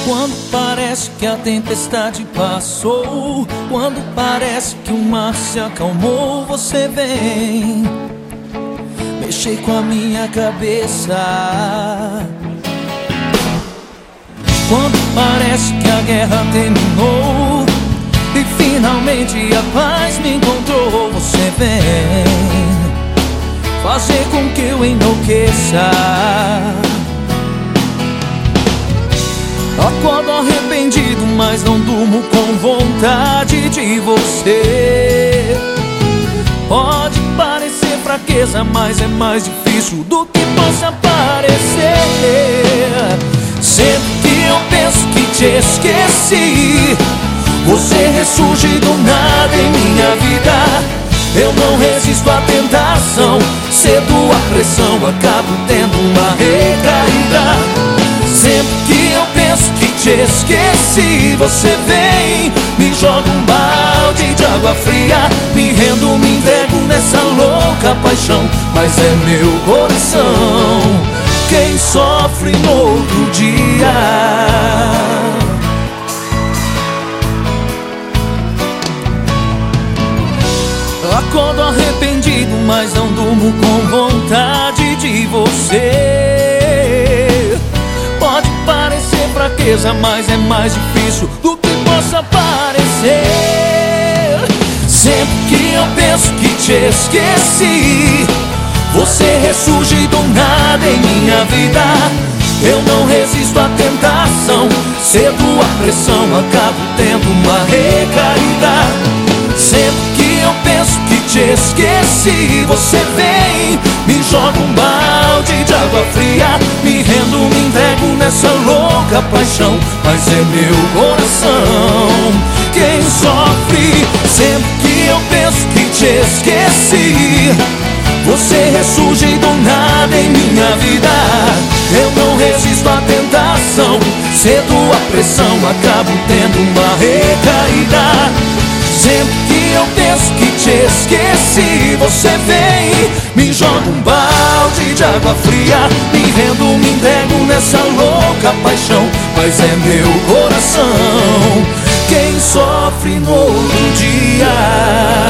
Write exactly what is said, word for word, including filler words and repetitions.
Quando parece que a tempestade passou, quando parece que o mar se acalmou, você vem mexer com a minha cabeça. Quando parece que a guerra terminou e finalmente a paz me encontrou, você vem fazer com que eu enlouqueça. Acordo arrependido, mas não durmo com vontade de você. Pode parecer fraqueza, mas é mais difícil do que possa parecer. Sempre que eu penso que te esqueci, você ressurge do nada em minha vida. Eu não resisto à tentação, cedo à pressão, acabo tendo uma recaída. Sempre que eu penso que te esqueci, você vem, me joga um balde de água fria. Me rendo, me entrego nessa louca paixão, mas é meu coração quem sofre no outro dia. Acordo arrependido, mas não durmo com vontade de você. Pode parecer fraqueza, mas é mais difícil do que possa parecer. Sempre que eu penso que te esqueci, você ressurge do nada em minha vida. Eu não resisto à tentação, cedo à pressão, acabo tendo uma recaída. Sempre que eu penso que te esqueci, você vem, me joga um balde de água fria. Me rendo, me entrego nessa louca paixão, mas é meu coração quem sofre. Sempre que eu penso que te esqueci, você ressurge do nada em minha vida. Eu não resisto à tentação, cedo à pressão, acabo tendo uma recaída. Sempre que eu penso que te esqueci, você vem, me joga um balde de água fria. Me rendo, me entrego nessa louca paixão, mas é meu coração quem sofre no outro dia.